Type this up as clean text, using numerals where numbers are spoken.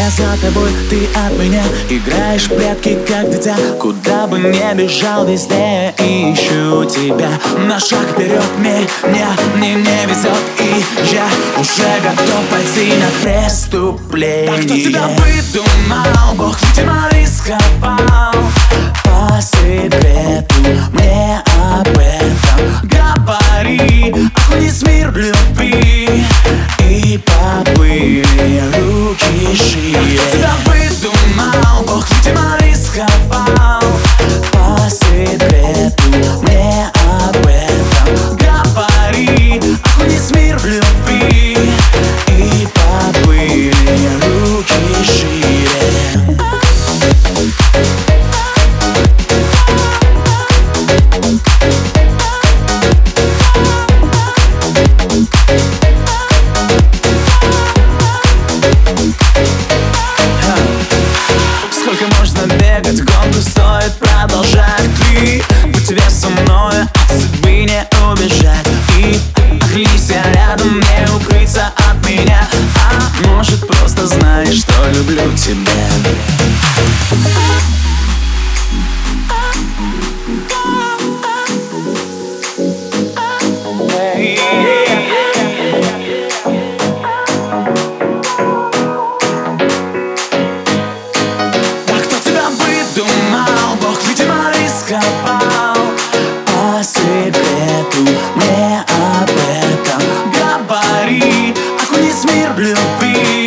Я за тобой, ты от меня. Играешь в прятки, как дитя. Куда бы ни бежал, везде ищу тебя. На шаг вперед мне не везет. И я уже готов пойти на преступление. Так кто тебя выдумал? Бог, видимо, рисковал. По секрету мне об этом говори. Окунись в мир любви и поплыли руки шире. Кто тебя выдумал? Бог, видимо, рисковал. По секрету мне об этом говори. Окунись в мир любви и поплыли руки шире. Сколько можно бегать, гонку стоит продолжать. Ты, будь тебе со мной, от судьбы не убежать. И оглянись рядом, не укрыться от меня. А может, просто знаешь, что люблю тебя. Бог, видимо, рисковал. По секрету мне об этом говори. Окунись в мир любви